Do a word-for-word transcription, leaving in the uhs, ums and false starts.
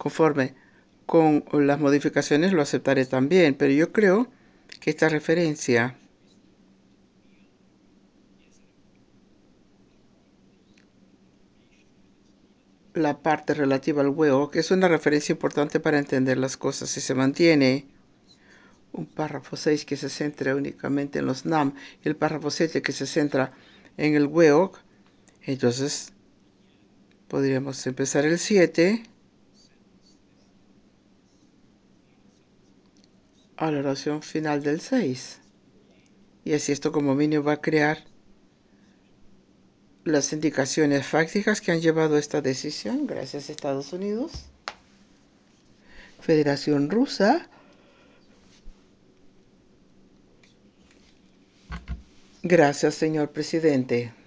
conforme con las modificaciones lo aceptaré también, pero yo creo que esta referencia la parte relativa al huevo, que es una referencia importante para entender las cosas. Si se mantiene un párrafo seis que se centra únicamente en los nam y el párrafo siete que se centra en el huevo, entonces podríamos empezar el siete a la oración final del seis. Y así esto como mínimo va a crear las indicaciones fácticas que han llevado a esta decisión. Gracias, Estados Unidos. Federación Rusa. Gracias, señor presidente.